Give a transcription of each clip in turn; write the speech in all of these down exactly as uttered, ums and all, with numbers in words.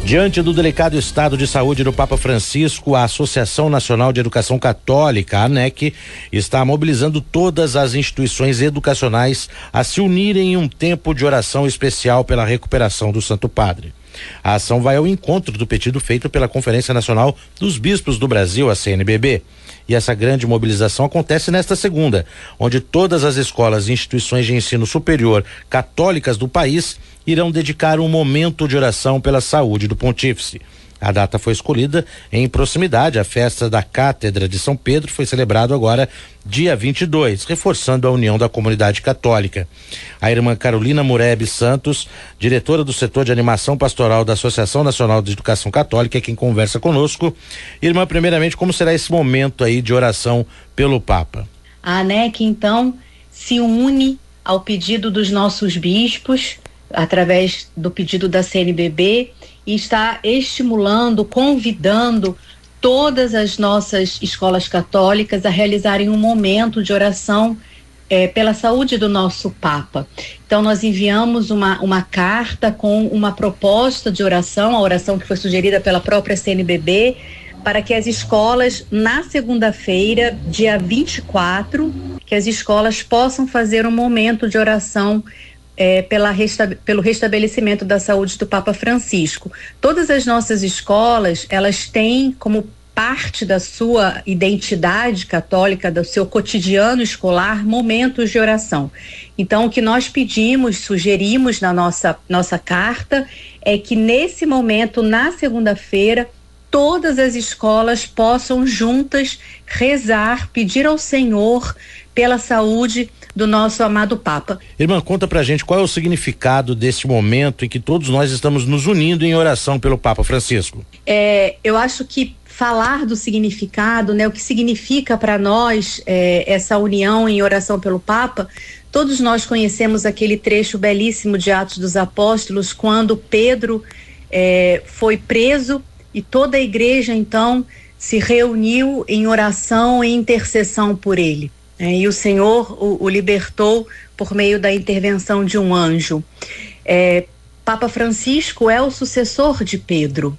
Diante do delicado estado de saúde do Papa Francisco, a Associação Nacional de Educação Católica, a ANEC, está mobilizando todas as instituições educacionais a se unirem em um tempo de oração especial pela recuperação do Santo Padre. A ação vai ao encontro do pedido feito pela Conferência Nacional dos Bispos do Brasil, a C N B B. E essa grande mobilização acontece nesta segunda, onde todas as escolas e instituições de ensino superior católicas do país irão dedicar um momento de oração pela saúde do Pontífice. A data foi escolhida em proximidade à festa da Cátedra de São Pedro, foi celebrado agora dia vinte e dois, reforçando a união da comunidade católica. A irmã Carolina Mureb Santos, diretora do setor de animação pastoral da Associação Nacional de Educação Católica, é quem conversa conosco. Irmã, primeiramente, como será esse momento aí de oração pelo Papa? A ANEC, então, se une ao pedido dos nossos bispos, através do pedido da C N B B, e está estimulando, convidando todas as nossas escolas católicas a realizarem um momento de oração eh, pela saúde do nosso Papa. Então nós enviamos uma, uma carta com uma proposta de oração, a oração que foi sugerida pela própria C N B B, para que as escolas, na segunda-feira, dia vinte e quatro, que as escolas possam fazer um momento de oração É, pela resta, pelo restabelecimento da saúde do Papa Francisco. Todas as nossas escolas, elas têm como parte da sua identidade católica, do seu cotidiano escolar, momentos de oração. Então, o que nós pedimos, sugerimos na nossa, nossa carta, é que nesse momento, na segunda-feira, todas as escolas possam juntas rezar, pedir ao Senhor pela saúde do nosso amado Papa. Irmã, conta pra gente qual é o significado desse momento em que todos nós estamos nos unindo em oração pelo Papa Francisco. É, eu acho que falar do significado, né, o que significa para nós é, essa união em oração pelo Papa, todos nós conhecemos aquele trecho belíssimo de Atos dos Apóstolos, quando Pedro é, foi preso e toda a igreja então se reuniu em oração e intercessão por ele. É, e o Senhor o, o libertou por meio da intervenção de um anjo. É, Papa Francisco é o sucessor de Pedro.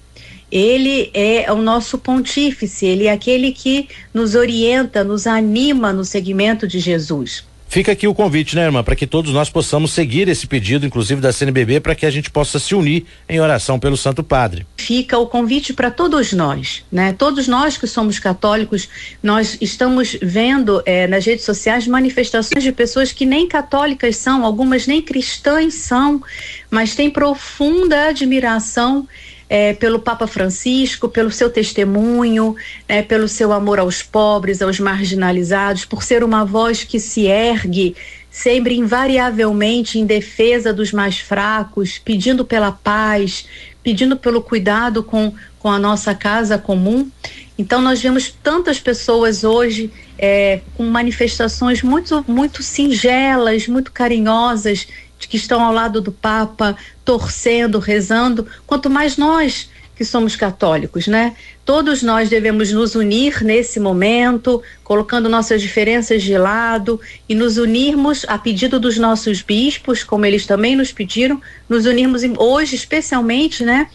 Ele é o nosso pontífice, ele é aquele que nos orienta, nos anima no seguimento de Jesus. Fica aqui o convite, né, irmã, para que todos nós possamos seguir esse pedido, inclusive da C N B B, para que a gente possa se unir em oração pelo Santo Padre. Fica o convite para todos nós, né? Todos nós que somos católicos, nós estamos vendo eh, nas redes sociais manifestações de pessoas que nem católicas são, algumas nem cristãs são, mas têm profunda admiração É, pelo Papa Francisco, pelo seu testemunho, é, pelo seu amor aos pobres, aos marginalizados, por ser uma voz que se ergue sempre invariavelmente em defesa dos mais fracos, pedindo pela paz, pedindo pelo cuidado com, com a nossa casa comum. Então nós vemos tantas pessoas hoje é, com manifestações muito, muito singelas, muito carinhosas, que estão ao lado do Papa, torcendo, rezando, quanto mais nós que somos católicos, né? Todos nós devemos nos unir nesse momento, colocando nossas diferenças de lado e nos unirmos a pedido dos nossos bispos, como eles também nos pediram, nos unirmos hoje especialmente, né?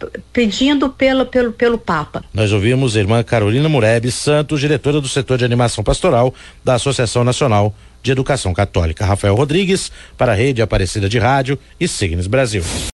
Pedindo pelo, pelo, pelo Papa. Nós ouvimos a irmã Carolina Mureb Santos, diretora do setor de animação pastoral da Associação Nacional de Educação Católica. Rafael Rodrigues, para a Rede Aparecida de Rádio e Signes Brasil.